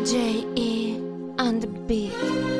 J.E. and the beat.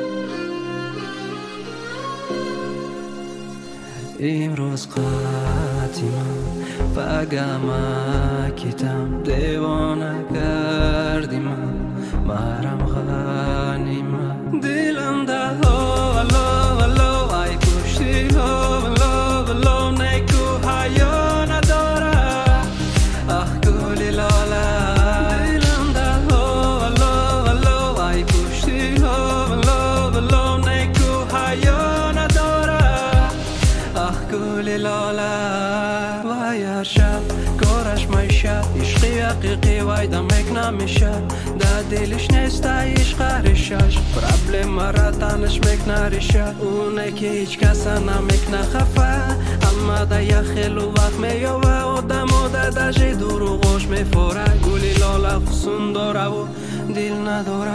امروز قاتیمم و گمکیتم دیوانه کردیم مرم غنیمم دلم ده هلو ای کشتی هلو نیکو حیا نداره اه گلی لاله دلم ده هلو ای کشتی هلو نیکو حیا نداره اه گلی لاله و یا شب کارش میشه عشقی حقیقی وایدم یک نمیشه در دلش نیست عشق ریشش پرابلم مرا تنش میکنه ریشه اونه که هیچ کس نمیکنه خفه اما در یه خیلی وقت میوه آدم و در دشت دروغش میفوره گلی لاله خسون داره و دل نداره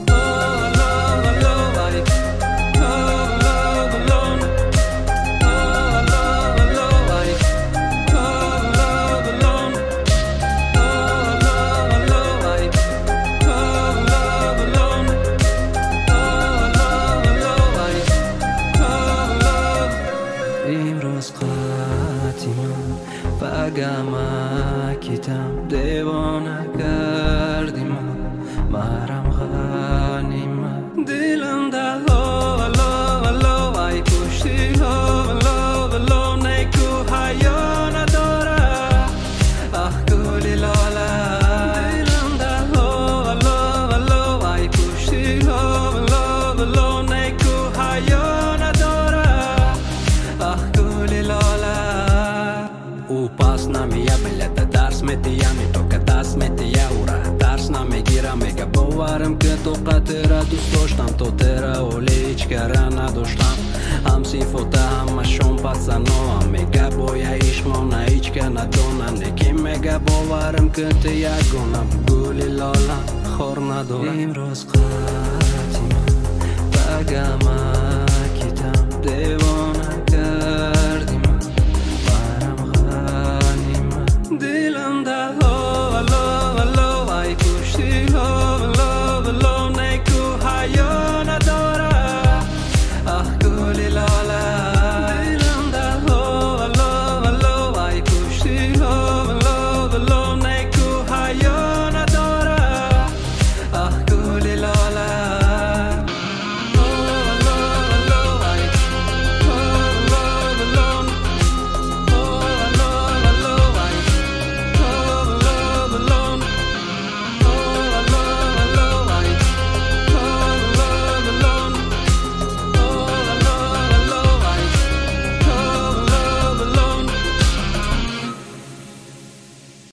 امروز قاتیمم و گمکیتم دیوانه کردیم مرم غنیمم دلم ده هلو ای کشتی هلو نیکو حیا نداره اه گلی لاله دلم ده هلو ای کشتی هلو نیکو حیا نداره اه گلی لاله او پاس نمیه بلد درس میدیم تو که دست میدیه او را درس نمیگیرم میگه باورم که تو قطره دوست داشتم تو تره ولی هیچ کره نداشتم هم صفاته همشون پسنو هم میگه باید عشق مانه هیچ که ندانم نکی میگه باورم که تو یگونم گلی لاله خور ندارم امروز قاتیمم و گمکیتم دیوانه کردیم مرم غنیمم دلم ده